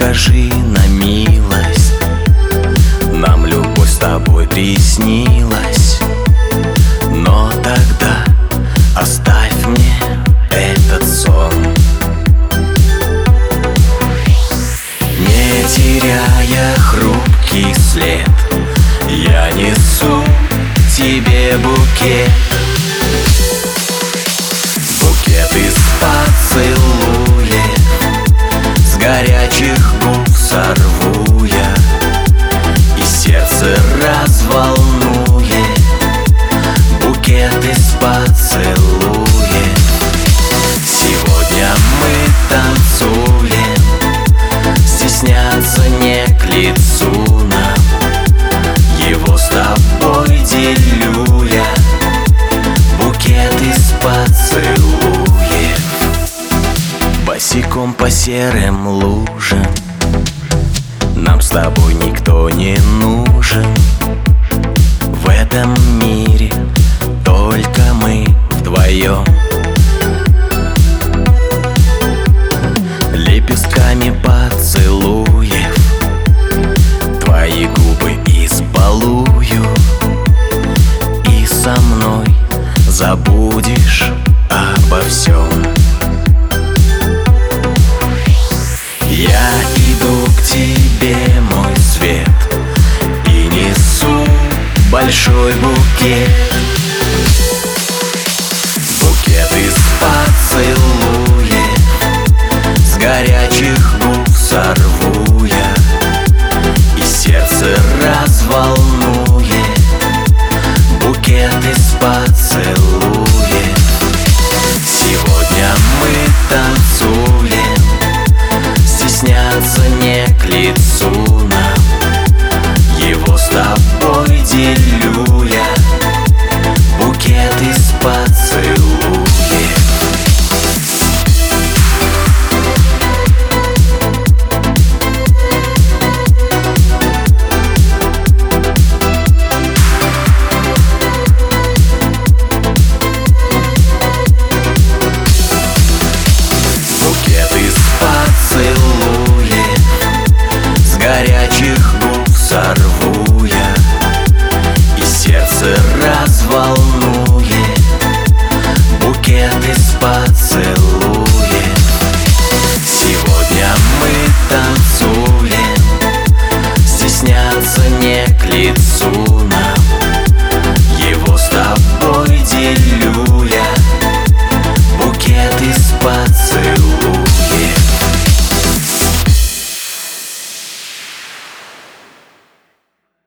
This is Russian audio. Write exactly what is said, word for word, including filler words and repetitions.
скажи на милость, нам любовь с тобой приснилась. Но тогда оставь мне этот сон, не теряя хрупкий след. Я несу тебе букет, букет из поцелуев, с горячих губ сорву я, и сердце разволнует. Букет из поцелуев, сегодня мы танцуем, стесняться не к лицу нам. Его с тобой делю я, букет из поцелуев. Босиком по серым лужам нам с тобой никто не нужен. В этом мире только мы вдвоем. Лепестками поцелуев твои губы избалую, и со мной забудешь обо всем. Я иду к тебе, мой свет, и несу большой букет.